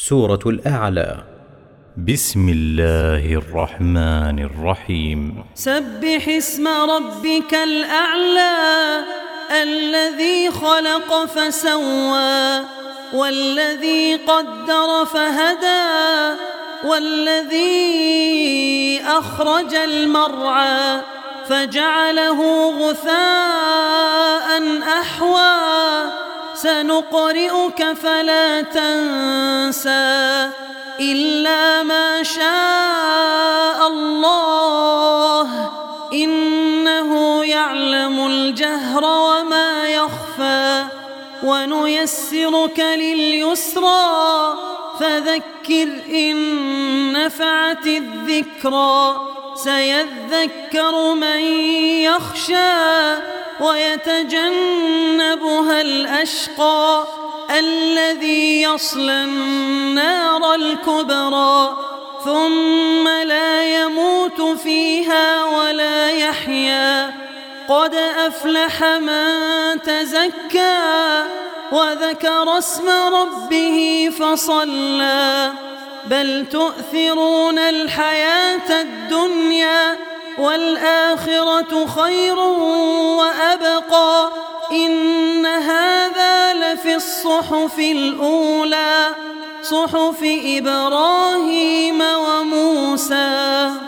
سورة الأعلى. بسم الله الرحمن الرحيم. سبح اسم ربك الأعلى الذي خلق فسوى والذي قدر فهدى والذي أخرج المرعى فجعله غثاء أحوى سنقرئك فلا تنسى إلا ما شاء الله إنه يعلم الجهر وما يخفى ونيسرك لليسرى فذكر إن نفعت الذكرى سيذكر من يخشى ويتجنبها الأشقى الذي يصلى النار الكبرى ثم لا يموت فيها ولا يحيا قد أفلح من تزكى وذكر اسم ربه فصلى بل تؤثرون الحياة الدنيا والآخرة خير وأبقى إن هذا لفي الصحف الأولى صحف إبراهيم وموسى.